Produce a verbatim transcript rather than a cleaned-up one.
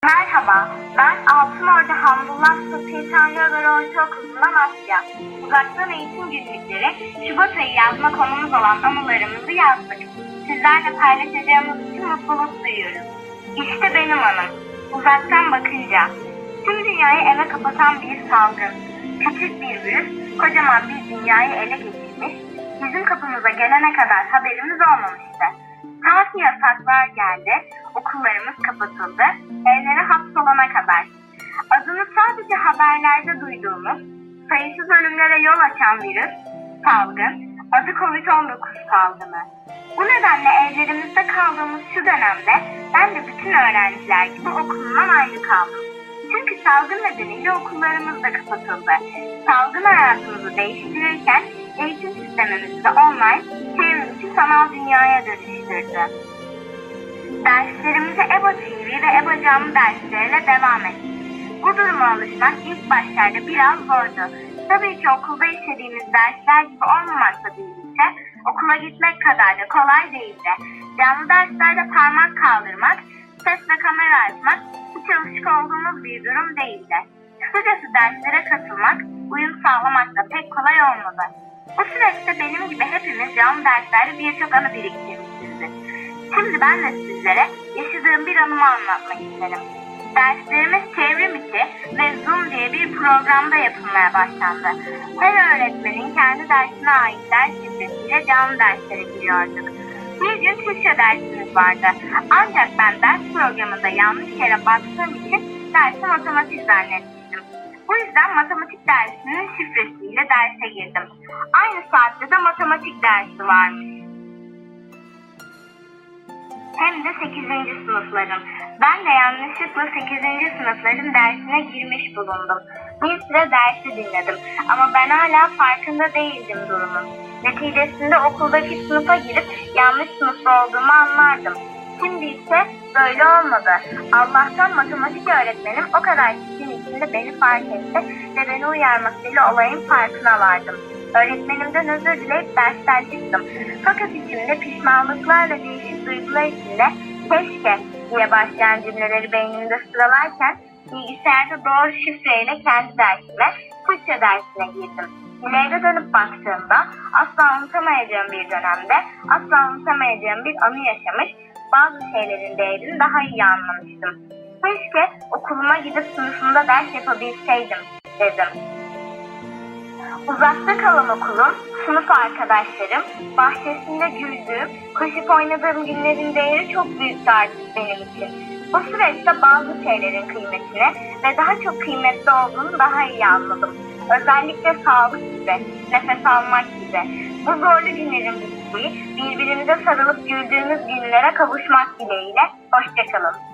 Merhaba, ben Altınordu Hamdullah Sultanlı Ortaokulu'ndan Asya. Uzaktan eğitim günlükleri Şubat ayı yazma konumuz olan anılarımızı yazdık. Sizlerle paylaşacağımız için mutluluk duyuyoruz. İşte benim anım. Uzaktan bakınca. Tüm dünyayı eve kapatan bir salgın. Küçük bir virüs, kocaman bir dünyayı ele geçirmiş. Bizim kapımıza gelene kadar haberimiz olmamıştı. Saati yasaklar geldi, okullarımız kapatıldı, evlere hapsolana kadar. Adını sadece haberlerde duyduğumuz, sayısız ölümlere yol açan virüs, salgın, adı kovid on dokuz salgını. Bu nedenle evlerimizde kaldığımız şu dönemde ben de bütün öğrenciler gibi okulumdan ayrı kaldım. Çünkü salgın nedeniyle okullarımız da kapatıldı. Salgın hayatımızı değiştirirken eğitim sistemimizi de online, çevrimizi sanal dünyaya dönüştürdü. Derslerimize EBA T V ve EBA canlı dersleriyle devam ettik. Bu duruma alışmak ilk başlarda biraz zordu. Tabii ki okulda işlediğimiz dersler gibi olmamakla birlikte okula gitmek kadar da kolay değildi. Canlı derslerde parmak kaldırmak, ses ve kamera açmak hiç alışık olduğumuz bir durum değildi. Kısacası derslere katılmak, uyum sağlamak da pek kolay olmadı. Bu süreçte benim gibi hepimiz canlı derslerde birçok anı biriktirmişizdir. Şimdi ben de sizlere yaşadığım bir anımı anlatmak isterim. Derslerimiz çevrim içi ve Zoom diye bir programda yapılmaya başlandı. Her öğretmenin kendi dersine ait ders şifresiyle canlı derslere giriyorduk. Bir gün Türkçe dersimiz vardı. Ancak ben ders programında yanlış yere baktığım için dersi matematik zannetmiştim. Bu yüzden matematik dersinin şifresiyle derse girdim. Aynı saatte de matematik dersi varmış. Hem de sekizinci sınıfların. Ben de yanlışlıkla sekizinci sınıfların dersine girmiş bulundum. Bir süre dersi dinledim ama ben hala farkında değildim durumun. Neticesinde okuldaki sınıfa girip yanlış sınıfta olduğumu anlardım. Şimdi ise böyle olmadı. Allah'tan matematik öğretmenim o kadar kişinin içinde beni fark etti ve beni uyarmasıyla olayın farkına vardım. Öğretmenimden özür dileyip dersten çıktım. Fakat içimde pişmanlıklarla değişik duygular içinde keşke diye başlayan cümleleri beynimde sıralarken bilgisayarda doğru şifreyle kendi dersime, Türkçe dersine girdim. İleride dönüp baktığımda asla unutamayacağım bir dönemde, asla unutamayacağım bir anı yaşamış, bazı şeylerin değerini daha iyi anlamıştım. Keşke okuluma gidip sınıfımda ders yapabilseydim dedim. Uzakta kalan okulum, sınıf arkadaşlarım, bahçesinde güldüğüm, koşup oynadığım günlerin değeri çok büyüktü artık benim için. Bu süreçte bazı şeylerin kıymetini ve daha çok kıymetli olduğunu daha iyi anladım. Özellikle sağlık gibi, nefes almak gibi. Bu zorlu günlerin bittiği, birbirimize sarılıp güldüğümüz günlere kavuşmak dileğiyle. Hoşça kalın.